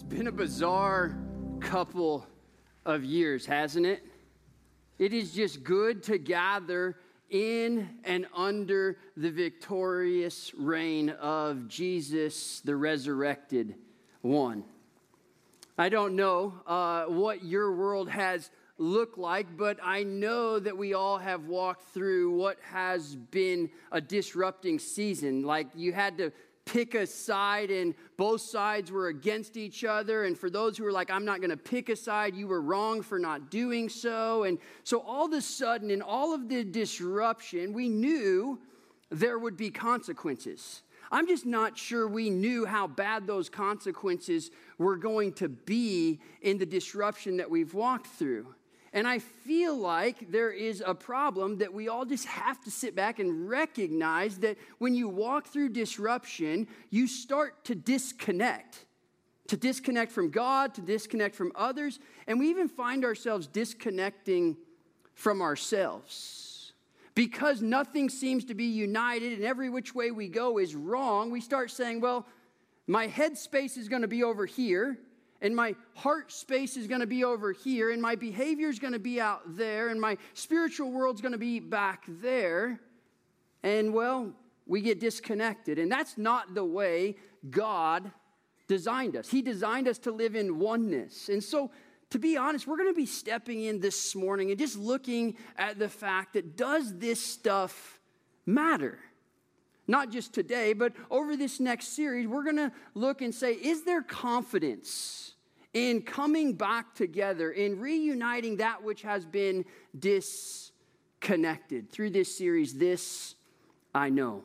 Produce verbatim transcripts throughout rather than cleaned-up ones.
been a bizarre couple of years, hasn't it? It is just good to gather in and under the victorious reign of Jesus, the resurrected one. I don't know uh, what your world has looked like, but I know that we all have walked through what has been a disrupting season. Like you had to pick a side and both sides were against each other. And for those who were like, I'm not going to pick a side, you were wrong for not doing so. And so all of a sudden, in all of the disruption, we knew there would be consequences. I'm just not sure we knew how bad those consequences were going to be in the disruption that we've walked through. And I feel like there is a problem that we all just have to sit back and recognize that when you walk through disruption, you start to disconnect. To disconnect from God, to disconnect from others, and we even find ourselves disconnecting from ourselves. Because nothing seems to be united and every which way we go is wrong, we start saying, well, my head space is going to be over here, and my heart space is going to be over here, and my behavior is going to be out there, and my spiritual world's going to be back there. And, well, we get disconnected. And that's not the way God designed us. He designed us to live in oneness. And so, to be honest, we're going to be stepping in this morning and just looking at the fact that does this stuff matter? Not just today, but over this next series, we're going to look and say, is there confidence in coming back together, in reuniting that which has been disconnected? Through this series, This I Know.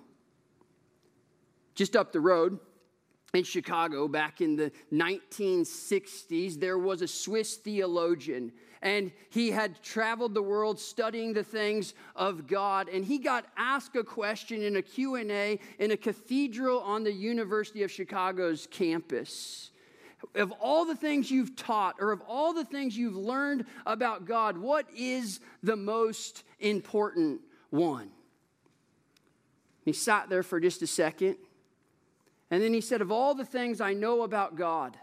Just up the road in Chicago, back in the nineteen sixties, there was a Swiss theologian, and he had traveled the world studying the things of God, and he got asked a question in a Q and A in a cathedral on the University of Chicago's campus. Of all the things you've taught, or of all the things you've learned about God, what is the most important one? He sat there for just a second, and then he said, of all the things I know about God,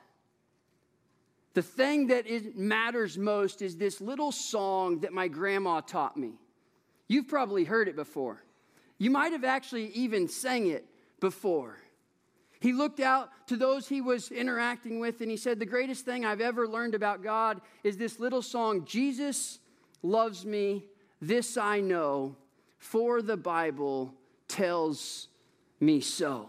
the thing that is, matters most is this little song that my grandma taught me. You've probably heard it before. You might have actually even sang it before. He looked out to those he was interacting with, and he said, the greatest thing I've ever learned about God is this little song, Jesus loves me, this I know, for the Bible tells me so.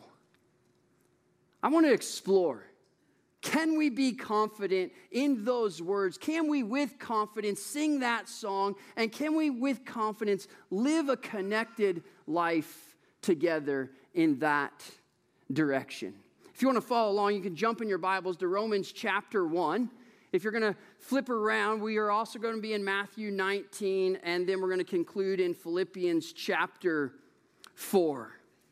I want to explore. Can we be confident in those words? Can we with confidence sing that song? And can we with confidence live a connected life together in that direction? If you want to follow along, you can jump in your Bibles to Romans chapter one. If you're going to flip around, we are also going to be in Matthew nineteen, and then we're going to conclude in Philippians chapter four.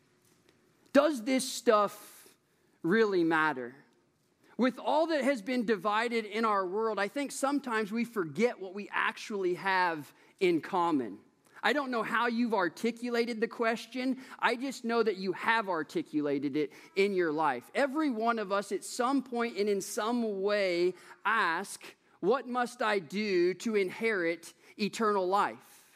Does this stuff really matter? With all that has been divided in our world, I think sometimes we forget what we actually have in common. I don't know how you've articulated the question. I just know that you have articulated it in your life. Every one of us at some point and in some way ask, what must I do to inherit eternal life?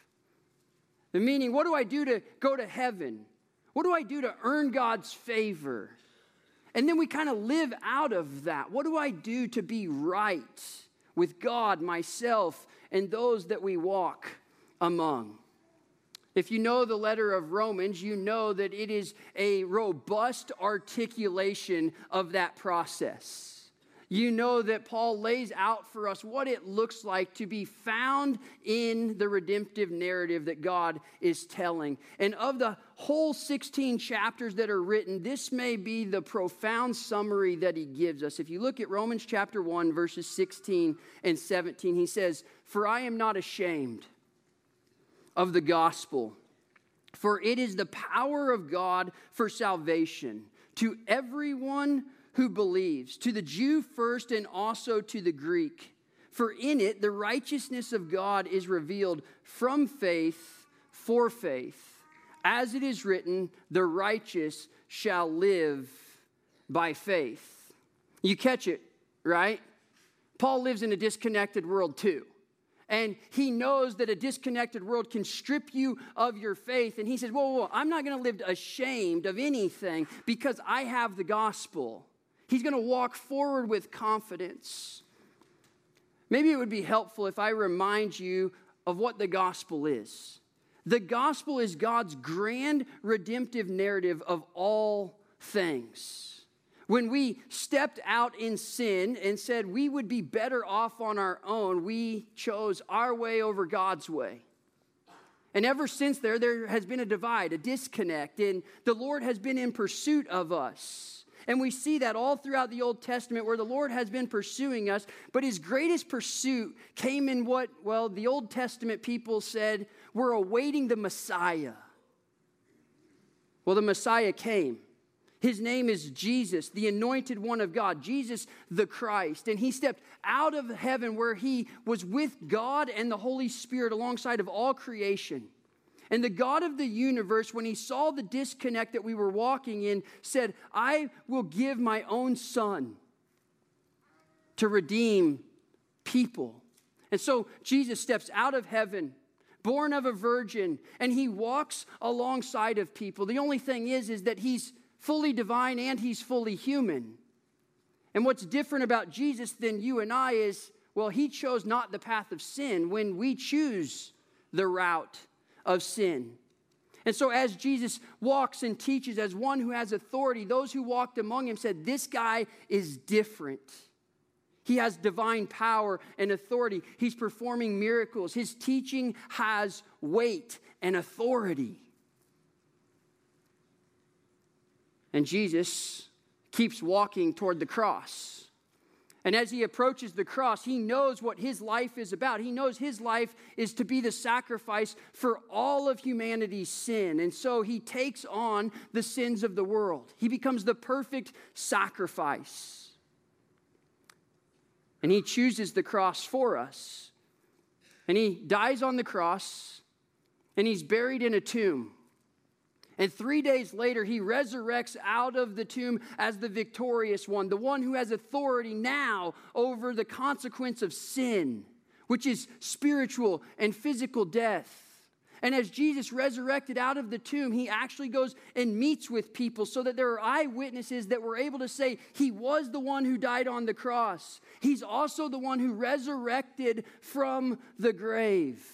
The meaning, what do I do to go to heaven? What do I do to earn God's favor? And then we kind of live out of that. What do I do to be right with God, myself, and those that we walk among? If you know the letter of Romans, you know that it is a robust articulation of that process. You know that Paul lays out for us what it looks like to be found in the redemptive narrative that God is telling. And of the whole sixteen chapters that are written, this may be the profound summary that he gives us. If you look at Romans chapter one, verses sixteen and seventeen, he says, "For I am not ashamed of the gospel, for it is the power of God for salvation to everyone who believes, to the Jew first and also to the Greek. For in it the righteousness of God is revealed from faith for faith. As it is written, the righteous shall live by faith." You catch it. right? Paul lives in a disconnected world too. And he knows that a disconnected world can strip you of your faith. And he says, whoa, whoa, whoa, I'm not going to live ashamed of anything because I have the gospel. He's going to walk forward with confidence. Maybe it would be helpful if I remind you of what the gospel is. The gospel is God's grand redemptive narrative of all things. When we stepped out in sin and said we would be better off on our own, we chose our way over God's way. And ever since there, there has been a divide, a disconnect, and the Lord has been in pursuit of us. And we see that all throughout the Old Testament where the Lord has been pursuing us, but his greatest pursuit came in what, well, the Old Testament people said, we're awaiting the Messiah. Well, the Messiah came. His name is Jesus, the anointed one of God, Jesus the Christ. And he stepped out of heaven where he was with God and the Holy Spirit alongside of all creation. And the God of the universe, when he saw the disconnect that we were walking in, said, I will give my own son to redeem people. And so Jesus steps out of heaven, born of a virgin, and he walks alongside of people. The only thing is, is that he's fully divine and he's fully human. And what's different about Jesus than you and I is, well, he chose not the path of sin when we choose the route of sin. And so as Jesus walks and teaches as one who has authority, those who walked among him said, this guy is different. He has divine power and authority. He's performing miracles. His teaching has weight and authority. And Jesus keeps walking toward the cross. And as he approaches the cross, he knows what his life is about. He knows his life is to be the sacrifice for all of humanity's sin. And so he takes on the sins of the world. He becomes the perfect sacrifice. And he chooses the cross for us. And he dies on the cross, and he's buried in a tomb. And three days later, he resurrects out of the tomb as the victorious one, the one who has authority now over the consequence of sin, which is spiritual and physical death. And as Jesus resurrected out of the tomb, he actually goes and meets with people so that there are eyewitnesses that were able to say he was the one who died on the cross. He's also the one who resurrected from the grave.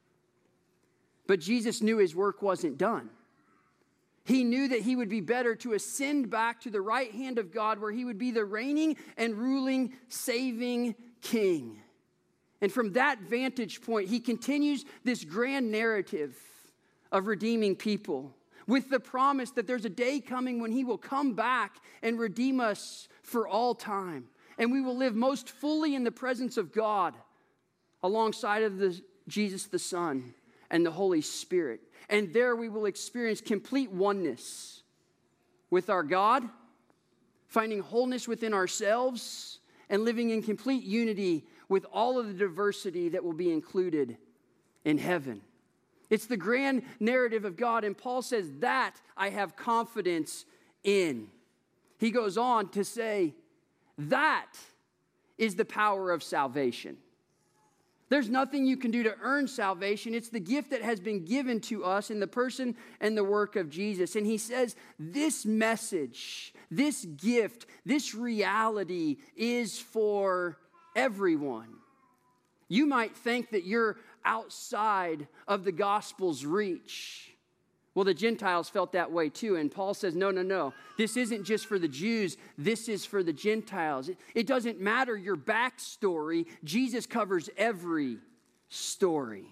But Jesus knew his work wasn't done. He knew that he would be better to ascend back to the right hand of God where he would be the reigning and ruling, saving king. And from that vantage point, he continues this grand narrative of redeeming people with the promise that there's a day coming when he will come back and redeem us for all time. And we will live most fully in the presence of God alongside of the, Jesus the Son and the Holy Spirit. And there we will experience complete oneness with our God, finding wholeness within ourselves, and living in complete unity with all of the diversity that will be included in heaven. It's the grand narrative of God, and Paul says that I have confidence in. He goes on to say, that is the power of salvation. There's nothing you can do to earn salvation. It's the gift that has been given to us in the person and the work of Jesus. And he says this message, this gift, this reality is for everyone. You might think that you're outside of the gospel's reach. Well, the Gentiles felt that way too. And Paul says, no, no, no. This isn't just for the Jews. This is for the Gentiles. It, it doesn't matter your backstory. Jesus covers every story.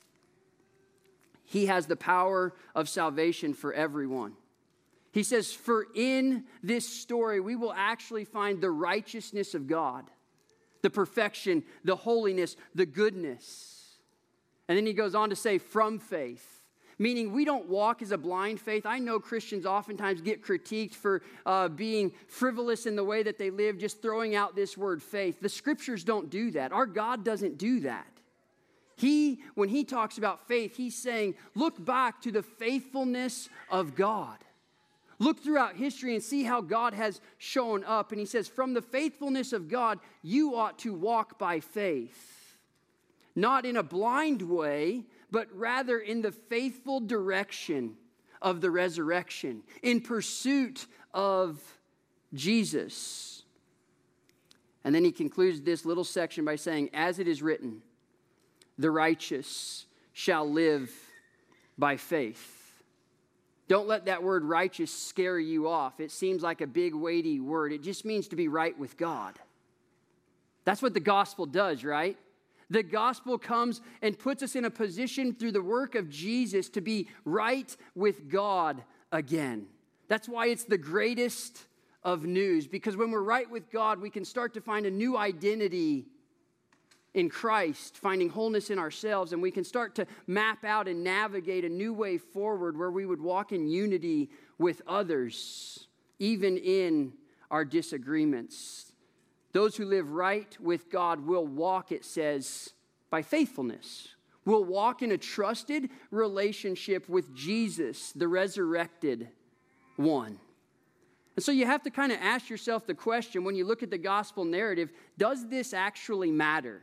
He has the power of salvation for everyone. He says, for in this story, we will actually find the righteousness of God, the perfection, the holiness, the goodness. And then he goes on to say, from faith. Meaning we don't walk as a blind faith. I know Christians oftentimes get critiqued for uh, being frivolous in the way that they live, just throwing out this word faith. The scriptures don't do that. Our God doesn't do that. He, when he talks about faith, he's saying, look back to the faithfulness of God. Look throughout history and see how God has shown up. And he says, from the faithfulness of God, you ought to walk by faith. Not in a blind way, but rather in the faithful direction of the resurrection, in pursuit of Jesus. And then he concludes this little section by saying, as it is written, the righteous shall live by faith. Don't let that word righteous scare you off. It seems like a big, weighty word. It just means to be right with God. That's what the gospel does, right? The gospel comes and puts us in a position through the work of Jesus to be right with God again. That's why it's the greatest of news, because when we're right with God, we can start to find a new identity in Christ, finding wholeness in ourselves, and we can start to map out and navigate a new way forward where we would walk in unity with others, even in our disagreements. Those who live right with God will walk, it says, by faithfulness. Will walk in a trusted relationship with Jesus, the resurrected one. And so you have to kind of ask yourself the question, when you look at the gospel narrative, does this actually matter?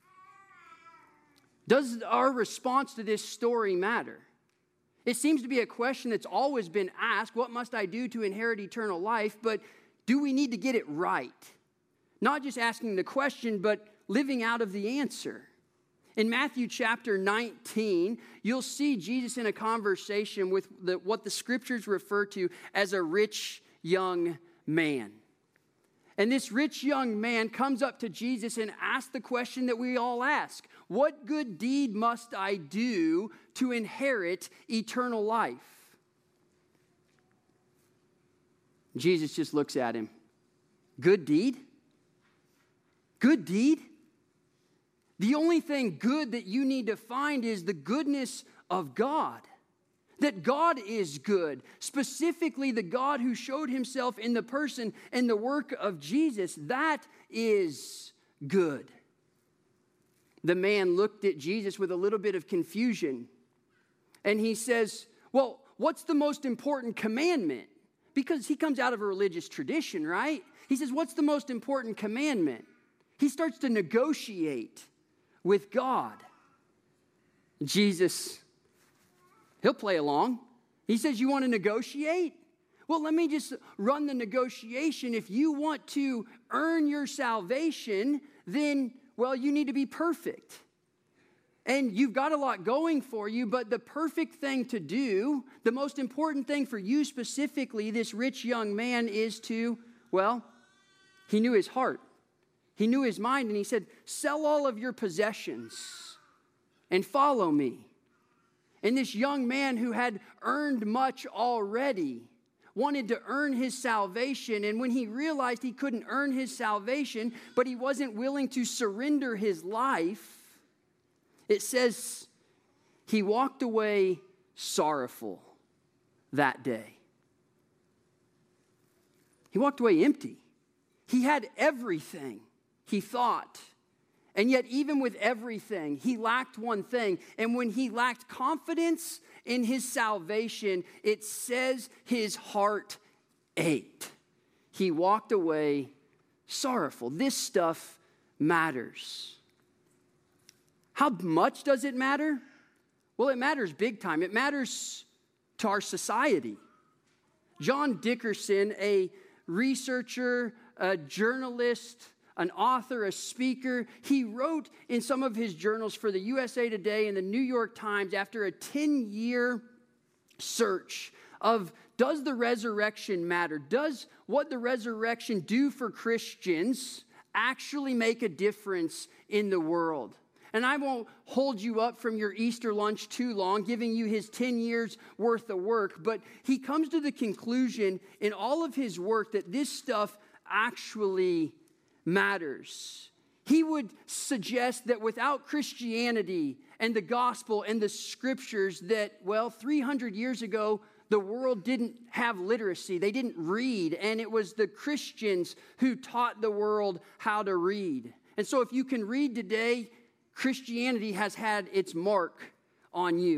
Does our response to this story matter? It seems to be a question that's always been asked, what must I do to inherit eternal life? But do we need to get it right? Not just asking the question, but living out of the answer. In Matthew chapter nineteen, you'll see Jesus in a conversation with the, what the scriptures refer to as a rich young man. And this rich young man comes up to Jesus and asks the question that we all ask. What good deed must I do to inherit eternal life? Jesus just looks at him. Good deed? Good deed? The only thing good that you need to find is the goodness of God. That God is good, specifically the God who showed himself in the person and the work of Jesus. That is good. The man looked at Jesus with a little bit of confusion, and he says, well, what's the most important commandment? Because he comes out of a religious tradition, right? He says, what's the most important commandment? He starts to negotiate with God. Jesus, he'll play along. He says, you want to negotiate? Well, let me just run the negotiation. If you want to earn your salvation, then, well, you need to be perfect. And you've got a lot going for you, but the perfect thing to do, the most important thing for you specifically, this rich young man, is to, well, he knew his heart. He knew his mind, and he said, sell all of your possessions and follow me. And this young man who had earned much already wanted to earn his salvation. And when he realized he couldn't earn his salvation, but he wasn't willing to surrender his life, it says he walked away sorrowful that day. He walked away empty. He had everything, he thought. And yet, even with everything, he lacked one thing. And when he lacked confidence in his salvation, it says his heart ached. He walked away sorrowful. This stuff matters. How much does it matter? Well, it matters big time. It matters to our society. John Dickerson, a researcher, a journalist, an author, a speaker, he wrote in some of his journals for the U S A Today and the New York Times after a ten-year search of, does the resurrection matter? Does what the resurrection do for Christians actually make a difference in the world? And I won't hold you up from your Easter lunch too long, giving you his ten years worth of work, but he comes to the conclusion in all of his work that this stuff actually matters. He would suggest that without Christianity and the gospel and the scriptures that, well, three hundred years ago, the world didn't have literacy. They didn't read, and it was the Christians who taught the world how to read. And so if you can read today, Christianity has had its mark on you.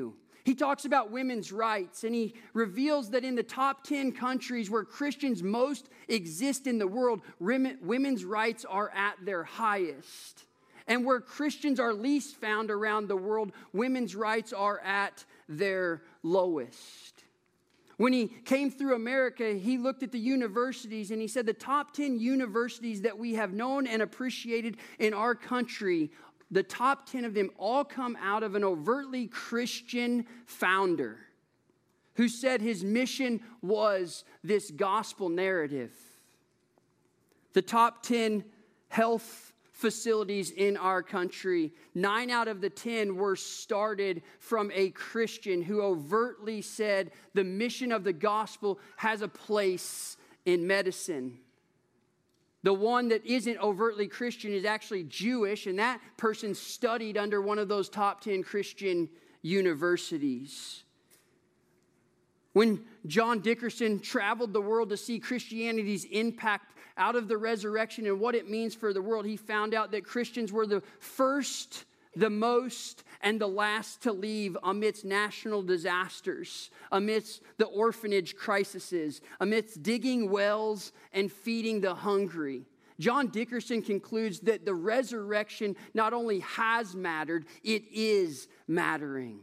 He talks about women's rights, and he reveals that in the top ten countries where Christians most exist in the world, women's rights are at their highest. And where Christians are least found around the world, women's rights are at their lowest. When he came through America, he looked at the universities and he said the top ten universities that we have known and appreciated in our country, the top ten of them all come out of an overtly Christian founder who said his mission was this gospel narrative. The top ten health facilities in our country, nine out of the ten were started from a Christian who overtly said the mission of the gospel has a place in medicine. The one that isn't overtly Christian is actually Jewish, and that person studied under one of those top ten Christian universities. When John Dickerson traveled the world to see Christianity's impact out of the resurrection and what it means for the world, he found out that Christians were the first, the most, and the last to leave amidst national disasters, amidst the orphanage crises, amidst digging wells and feeding the hungry. John Dickerson concludes that the resurrection not only has mattered, it is mattering.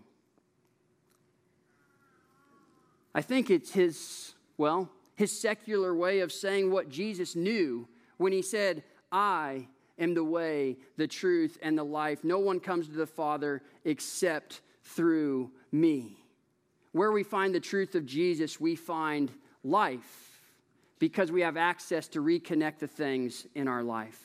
I think it's his, well, his secular way of saying what Jesus knew when he said, I am the way, the truth, and the life. No one comes to the Father except through me. Where we find the truth of Jesus, we find life because we have access to reconnect the things in our life.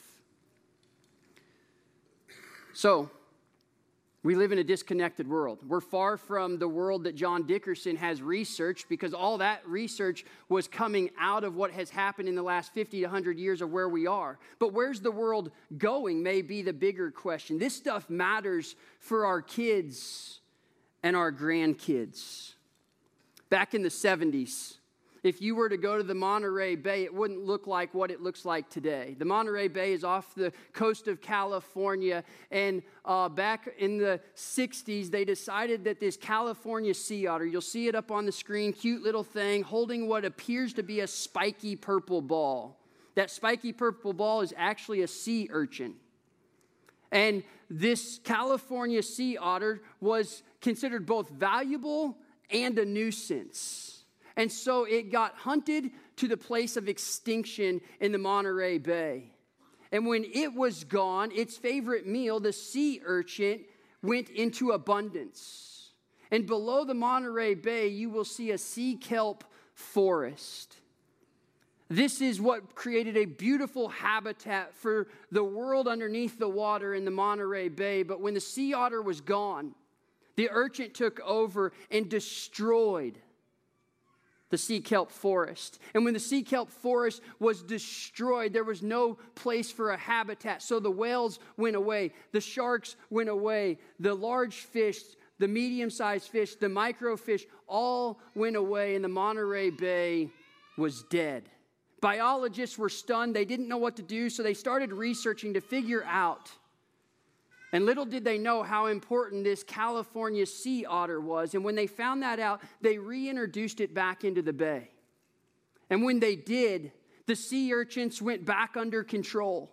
So, we live in a disconnected world. We're far from the world that John Dickerson has researched because all that research was coming out of what has happened in the last fifty to one hundred years of where we are. But where's the world going may be the bigger question. This stuff matters for our kids and our grandkids. Back in the seventies, if you were to go to the Monterey Bay, it wouldn't look like what it looks like today. The Monterey Bay is off the coast of California, and uh, back in the sixties, they decided that this California sea otter, you'll see it up on the screen, cute little thing, holding what appears to be a spiky purple ball. That spiky purple ball is actually a sea urchin. And this California sea otter was considered both valuable and a nuisance. And so it got hunted to the place of extinction in the Monterey Bay. And when it was gone, its favorite meal, the sea urchin, went into abundance. And below the Monterey Bay, you will see a sea kelp forest. This is what created a beautiful habitat for the world underneath the water in the Monterey Bay. But when the sea otter was gone, the urchin took over and destroyed the sea kelp forest. And when the sea kelp forest was destroyed, there was no place for a habitat. So the whales went away, the sharks went away, the large fish, the medium-sized fish, the microfish, all went away, and the Monterey Bay was dead. Biologists were stunned. They didn't know what to do, so they started researching to figure out. And little did they know how important this California sea otter was. And when they found that out, they reintroduced it back into the bay. And when they did, the sea urchins went back under control.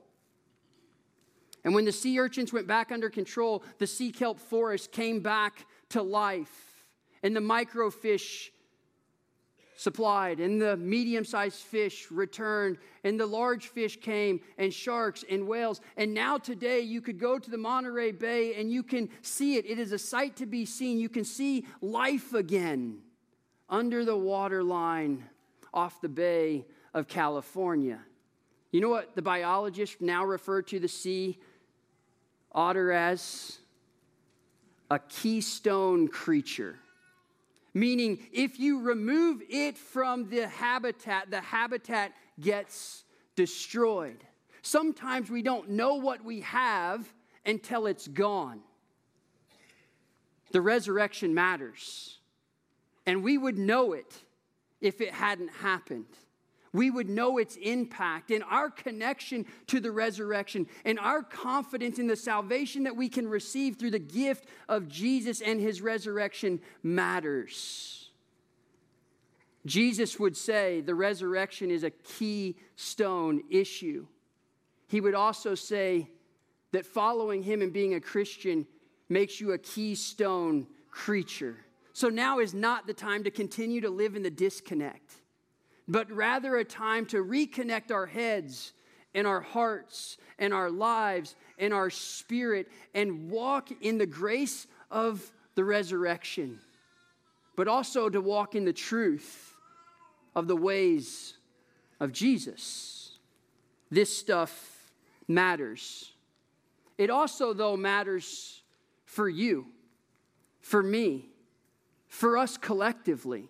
And when the sea urchins went back under control, the sea kelp forest came back to life. And the microfish supplied, and the medium-sized fish returned, and the large fish came, and sharks and whales. And now today you could go to the Monterey Bay and you can see it. It is a sight to be seen. You can see life again under the waterline off the Bay of California. You know what the biologists now refer to the sea otter as? A keystone creature. Meaning, if you remove it from the habitat, the habitat gets destroyed. Sometimes we don't know what we have until it's gone. The resurrection matters. And we would know it if it hadn't happened. we would know its impact and our connection to the resurrection and our confidence in the salvation that we can receive through the gift of Jesus and his resurrection matters. Jesus would say the resurrection is a keystone issue. He would also say that following him and being a Christian makes you a keystone creature. So now is not the time to continue to live in the disconnect, but rather a time to reconnect our heads and our hearts and our lives and our spirit and walk in the grace of the resurrection, but also to walk in the truth of the ways of Jesus. This stuff matters. It also, though, matters for you, for me, for us collectively.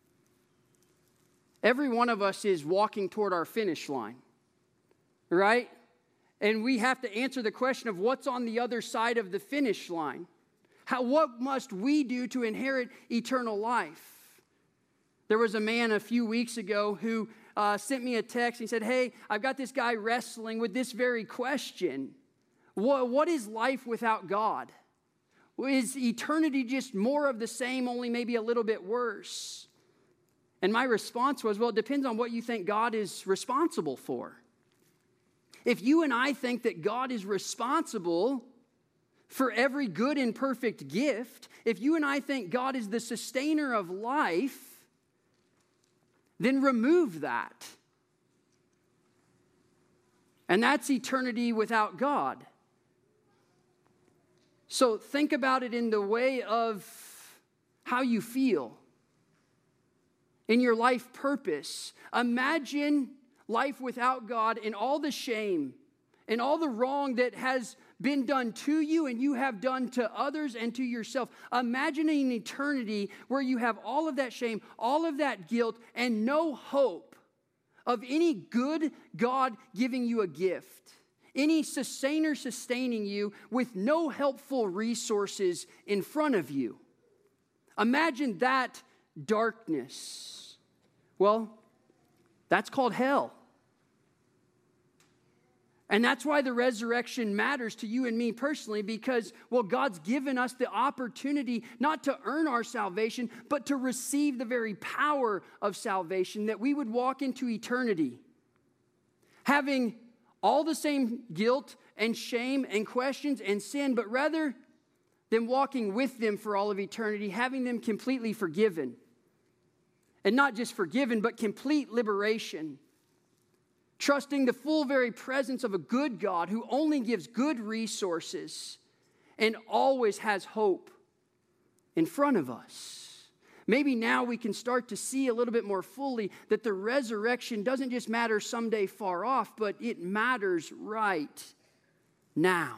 Every one of us is walking toward our finish line, right? And we have to answer the question of what's on the other side of the finish line. How, what must we do to inherit eternal life? There was a man a few weeks ago who uh, sent me a text. He said, hey, I've got this guy wrestling with this very question. What, what is life without God? Is eternity just more of the same, only maybe a little bit worse? And my response was, well, it depends on what you think God is responsible for. If you and I think that God is responsible for every good and perfect gift, if you and I think God is the sustainer of life, then remove that. And that's eternity without God. So think about it in the way of how you feel. In your life purpose. Imagine life without God and all the shame and all the wrong that has been done to you and you have done to others and to yourself. Imagine an eternity where you have all of that shame, all of that guilt, and no hope of any good God giving you a gift. Any sustainer sustaining you with no helpful resources in front of you. Imagine that darkness. Well, that's called hell. And that's why the resurrection matters to you and me personally, because, well, God's given us the opportunity not to earn our salvation, but to receive the very power of salvation, that we would walk into eternity, having all the same guilt and shame and questions and sin, but rather than walking with them for all of eternity, having them completely forgiven. And not just forgiven, but complete liberation. Trusting the full very presence of a good God who only gives good resources and always has hope in front of us. Maybe now we can start to see a little bit more fully that the resurrection doesn't just matter someday far off, but it matters right now.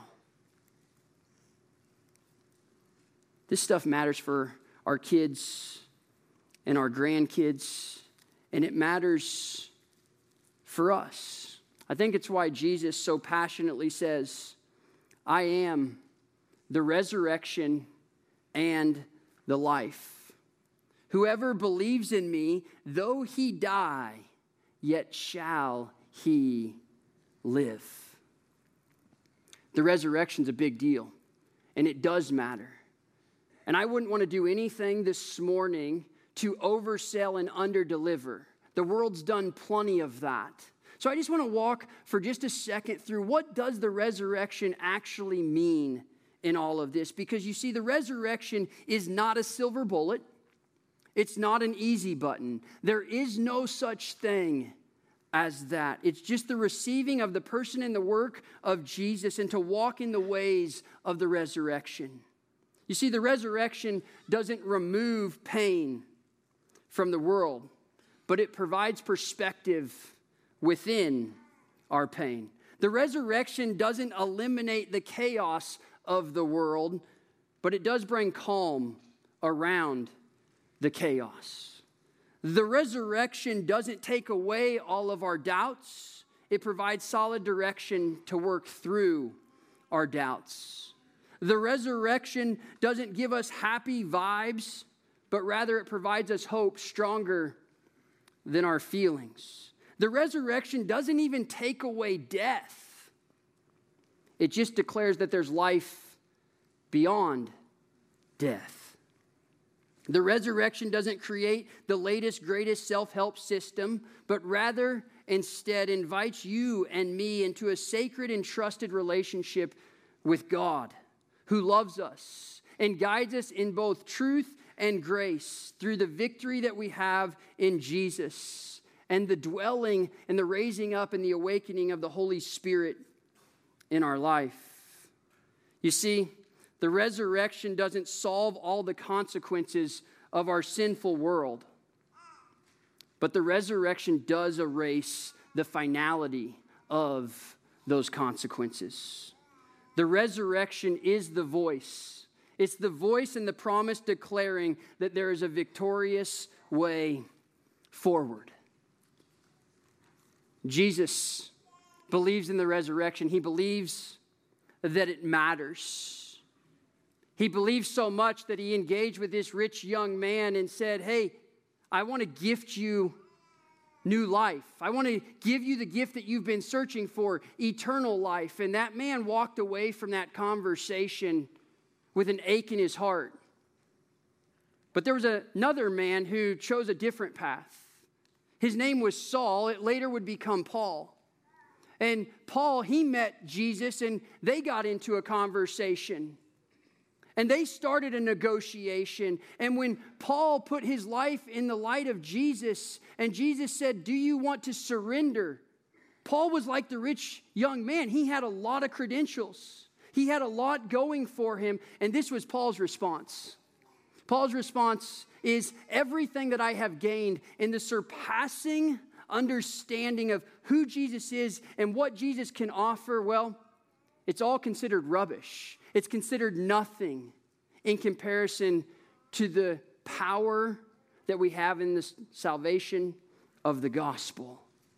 This stuff matters for our kids and our grandkids, and it matters for us. I think it's why Jesus so passionately says, I am the resurrection and the life. Whoever believes in me, though he die, yet shall he live. The resurrection's a big deal, and it does matter. And I wouldn't want to do anything this morning to oversell and underdeliver. The world's done plenty of that. So I just want to walk for just a second through what does the resurrection actually mean in all of this? Because you see, the resurrection is not a silver bullet. It's not an easy button. There is no such thing as that. It's just the receiving of the person and the work of Jesus and to walk in the ways of the resurrection. You see, the resurrection doesn't remove pain from the world, but it provides perspective within our pain. The resurrection doesn't eliminate the chaos of the world, but it does bring calm around the chaos. The resurrection doesn't take away all of our doubts. It provides solid direction to work through our doubts. The resurrection doesn't give us happy vibes, but rather it provides us hope stronger than our feelings. The resurrection doesn't even take away death. It just declares that there's life beyond death. The resurrection doesn't create the latest, greatest self-help system, but rather instead invites you and me into a sacred and trusted relationship with God, who loves us and guides us in both truth and grace through the victory that we have in Jesus and the dwelling and the raising up and the awakening of the Holy Spirit in our life. You see, the resurrection doesn't solve all the consequences of our sinful world, but the resurrection does erase the finality of those consequences. The resurrection is the voice. It's the voice and the promise declaring that there is a victorious way forward. Jesus believes in the resurrection. He believes that it matters. He believes so much that he engaged with this rich young man and said, hey, I want to gift you new life. I want to give you the gift that you've been searching for, eternal life. And that man walked away from that conversation with an ache in his heart. But there was another man who chose a different path. His name was Saul. It later would become Paul. And Paul, he met Jesus and they got into a conversation. And they started a negotiation. And when Paul put his life in the light of Jesus, and Jesus said, do you want to surrender? Paul was like the rich young man. He had a lot of credentials. He had a lot going for him. And this was Paul's response. Paul's response is, everything that I have gained in the surpassing understanding of who Jesus is and what Jesus can offer, well, it's all considered rubbish. It's considered nothing in comparison to the power that we have in the salvation of the gospel.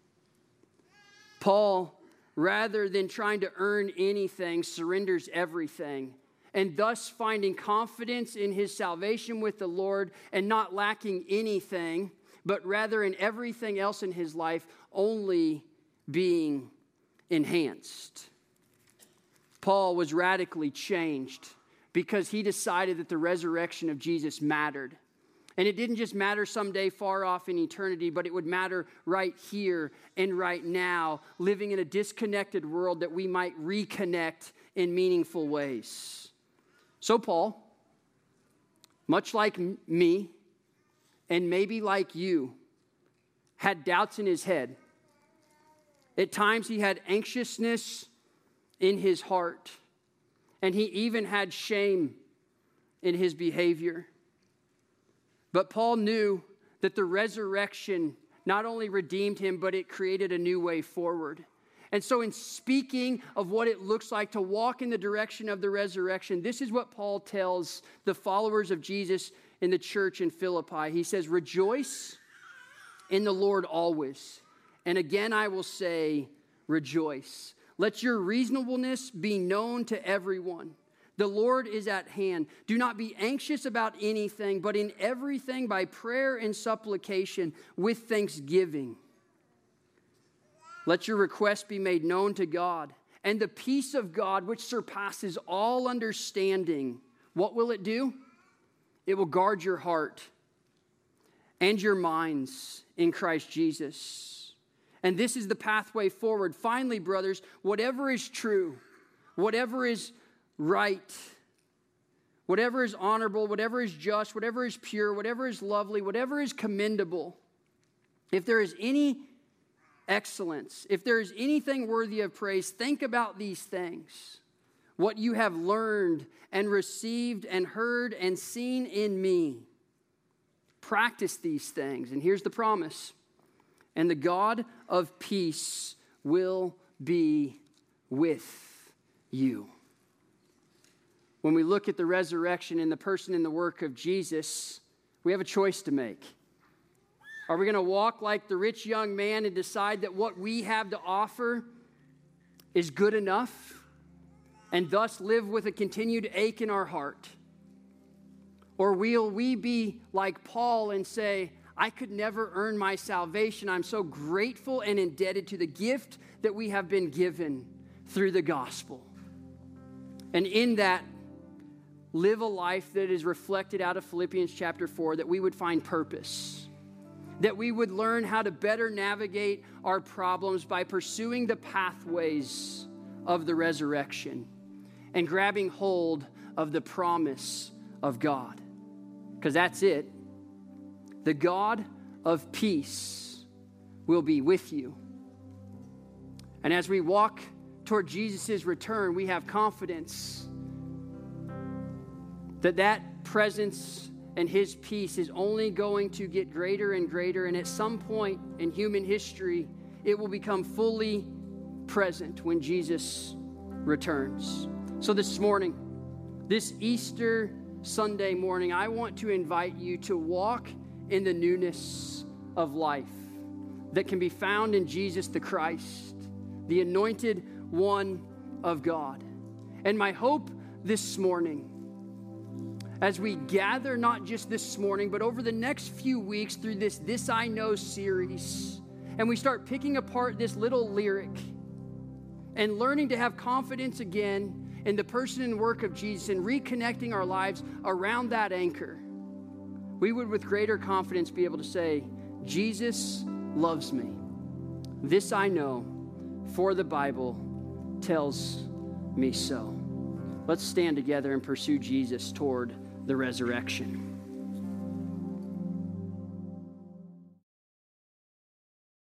Paul, rather than trying to earn anything, surrenders everything, and thus finding confidence in his salvation with the Lord and not lacking anything, but rather in everything else in his life only being enhanced. Paul was radically changed because he decided that the resurrection of Jesus mattered. And it didn't just matter someday far off in eternity, but it would matter right here and right now, living in a disconnected world that we might reconnect in meaningful ways. So Paul, much like me, and maybe like you, had doubts in his head. At times he had anxiousness in his heart, and he even had shame in his behavior. But Paul knew that the resurrection not only redeemed him, but it created a new way forward. And so in speaking of what it looks like to walk in the direction of the resurrection, this is what Paul tells the followers of Jesus in the church in Philippi. He says, rejoice in the Lord always. And again, I will say, rejoice. Let your reasonableness be known to everyone. The Lord is at hand. Do not be anxious about anything, but in everything by prayer and supplication with thanksgiving. Let your requests be made known to God. And the peace of God, which surpasses all understanding, what will it do? It will guard your heart and your minds in Christ Jesus. And this is the pathway forward. Finally, brothers, whatever is true, whatever is right, whatever is honorable, whatever is just, whatever is pure, whatever is lovely, whatever is commendable, if there is any excellence, if there is anything worthy of praise, think about these things. What you have learned and received and heard and seen in me. Practice these things. And here's the promise. And the God of peace will be with you. When we look at the resurrection and the person and the work of Jesus, we have a choice to make. Are we going to walk like the rich young man and decide that what we have to offer is good enough and thus live with a continued ache in our heart? Or will we be like Paul and say, I could never earn my salvation. I'm so grateful and indebted to the gift that we have been given through the gospel. And in that, live a life that is reflected out of Philippians chapter four, that we would find purpose, that we would learn how to better navigate our problems by pursuing the pathways of the resurrection and grabbing hold of the promise of God. Because that's it. The God of peace will be with you. And as we walk toward Jesus' return, we have confidence that that presence and his peace is only going to get greater and greater. And at some point in human history, it will become fully present when Jesus returns. So this morning, this Easter Sunday morning, I want to invite you to walk in the newness of life that can be found in Jesus the Christ, the anointed one of God. And my hope this morning, as we gather not just this morning, but over the next few weeks through this This I Know series, and we start picking apart this little lyric and learning to have confidence again in the person and work of Jesus and reconnecting our lives around that anchor, we would with greater confidence be able to say, Jesus loves me. This I know, for the Bible tells me so. Let's stand together and pursue Jesus toward the resurrection.